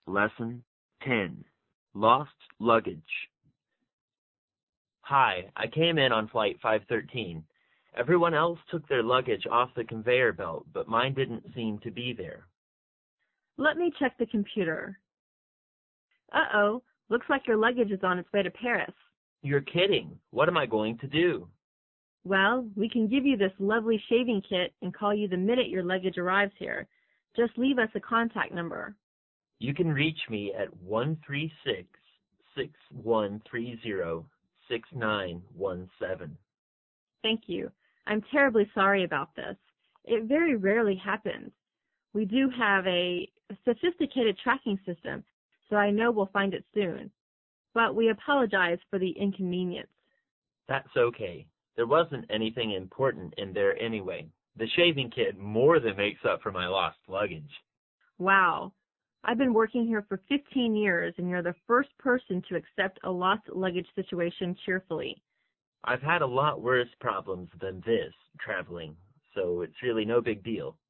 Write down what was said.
Lesson 10. Lost Luggage. Hi, I came in on flight 513. Everyone else took their luggage off the conveyor belt, but mine didn't seem to be there. Let me check the computer. Uh-oh, looks like your luggage is on its way to Paris. You're kidding. What am I going to do? Well, we can give you this lovely shaving kit and call you the minute your luggage arrives here. Just leave us a contact number. You can reach me at 136-6130-6917. Thank you. I'm terribly sorry about this. It very rarely happens. We do have a sophisticated tracking system, so I know we'll find it soon. But we apologize for the inconvenience. That's okay. There wasn't anything important in there anyway. The shaving kit more than makes up for my lost luggage. Wow. I've been working here for 15 years, and you're the first person to accept a lost luggage situation cheerfully. I've had a lot worse problems than this traveling, so it's really no big deal.